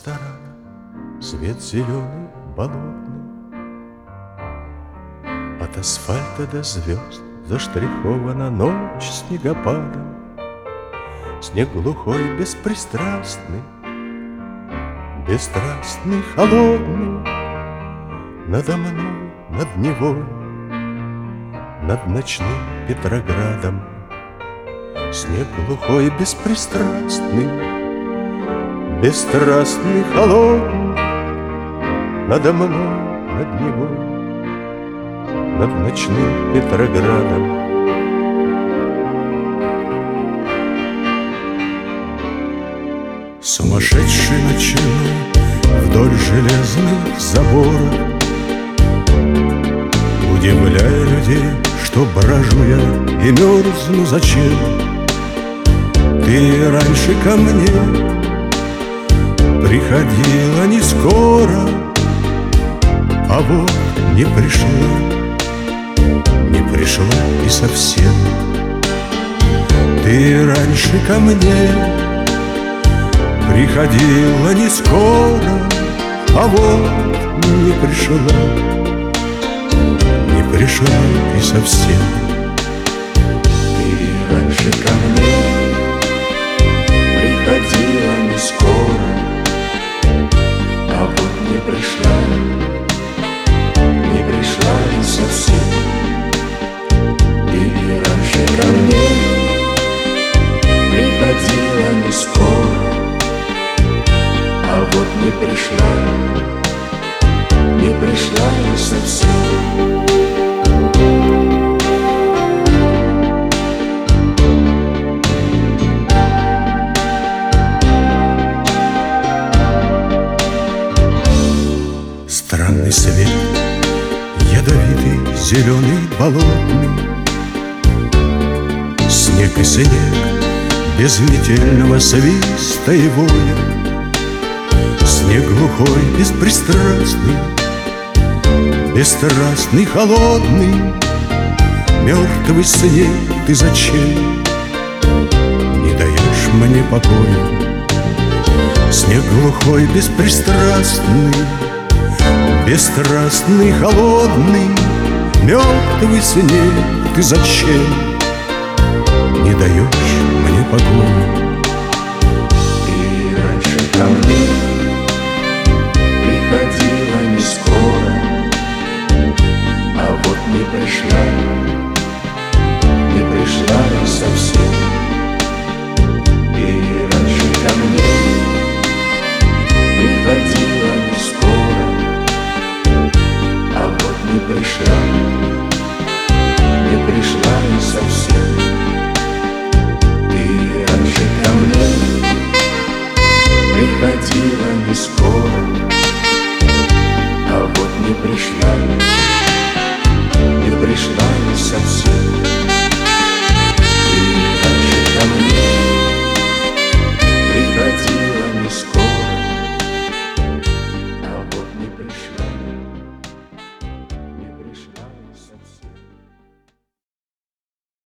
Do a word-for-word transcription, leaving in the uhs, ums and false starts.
ресторана свет зеленый, болотный. От асфальта до звезд заштрихована ночь снегопадом. Снег глухой, беспристрастный, бесстрастный, холодный. Надо мной, над Невой, над ночным Петроградом. Снег глухой, беспристрастный, бесстрастный, холодный. Надо мной, над Невой, над ночным Петроградом. Сумасшедший ночной вдоль железных заборов, удивляя людей, что брожу я и мерзну зачем. Ты раньше ко мне приходила не скоро, а вот не пришла, не пришла и совсем. Ты раньше ко мне приходила не скоро, а вот не пришла, не пришла и совсем. Ты раньше ко мне приходила не скоро, а вот не пришла, не пришла и совсем. Ты раньше ко мне приходила не скоро, а вот не пришла, не пришла и совсем. Странный свет, ядовитый, зеленый, болотный. Снег и снег, безметельного свиста и воя. Снег глухой, беспристрастный, бесстрастный, холодный. Мертвый снег, ты зачем не даешь мне покоя? Снег глухой, беспристрастный, бесстрастный, холодный. Мертвый снег, ты зачем не даешь мне покоя? Ты раньше ко мне